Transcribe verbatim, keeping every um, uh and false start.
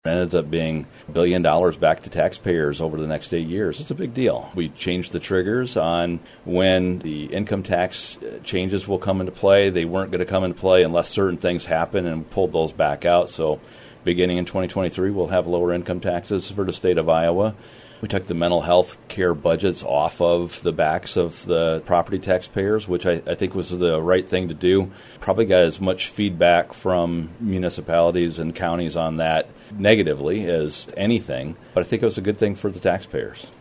It ended up being a billion dollars back to taxpayers over the next eight years. It's a big deal. We changed the triggers on when the income tax changes will come into play. They weren't going to come into play unless certain things happen, and pulled those back out. So beginning in twenty twenty-three, we'll have lower income taxes for the state of Iowa. We took the mental health care budgets off of the backs of the property taxpayers, which I, I think was the right thing to do. Probably got as much feedback from municipalities and counties on that negatively as anything, but I think it was a good thing for the taxpayers.